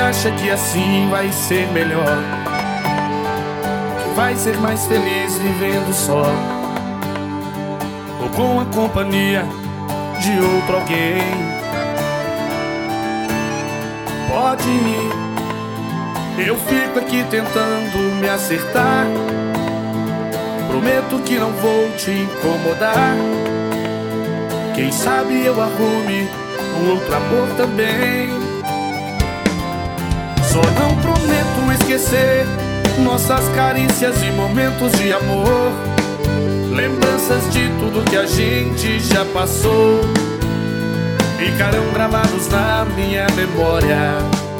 acha que assim vai ser melhor, que vai ser mais feliz vivendo só, ou com a companhia de outro alguém. Pode ir, eu fico aqui tentando me acertar. Prometo que não vou te incomodar. Quem sabe eu arrume um outro amor também. Só não prometo esquecer nossas carícias e momentos de amor, lembranças de tudo que a gente já passou, ficarão gravados na minha memória.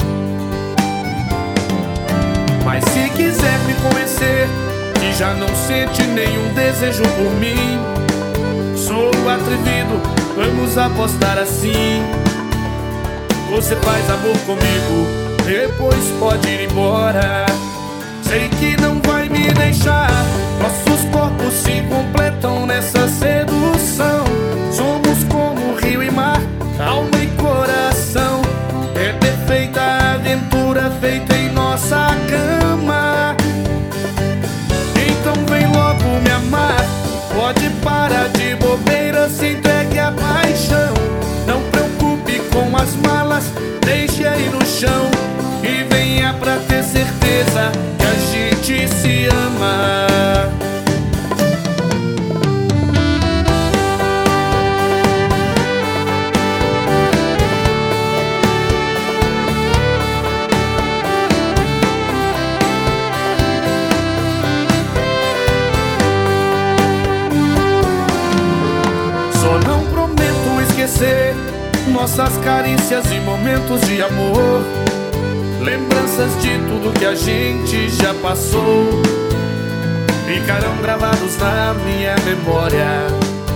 Mas se quiser me conhecer, que já não sente nenhum desejo por mim, sou atrevido, vamos apostar assim. Você faz amor comigo, depois pode ir embora. Sei que não vai me deixar, nossos corpos se completam nessa sedução. Somos como rio e mar, alma e coração. É perfeita a aventura feita em nossa cama. Então vem logo me amar, pode parar de bobeira, se entregue à paixão. Não preocupe com as malas, deixe aí no chão e venha pra ter certeza que a gente se ama. Só não prometo esquecer nossas carícias e momentos de amor, lembranças de tudo que a gente já passou, ficarão gravados na minha memória.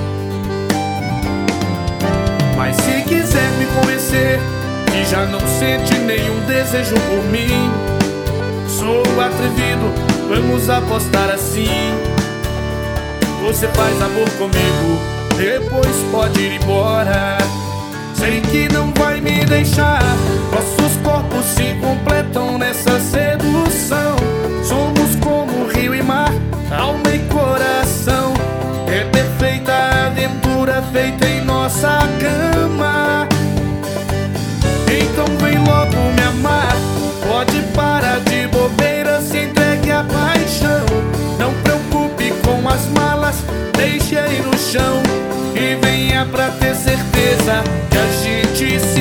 Mas se quiser me conhecer, que já não sente nenhum desejo por mim, sou atrevido, vamos apostar assim. Você faz amor comigo, depois pode ir embora. Sei que não vai me deixar, nossos corpos se completam nessa sedução. Somos como rio e mar, alma e coração. É perfeita a aventura feita em nossa cama. Então vem logo me amar, pode parar de bobeira, se entregue à paixão. Não preocupe com as malas, deixe aí no chão e venha pra ter certeza que a gente se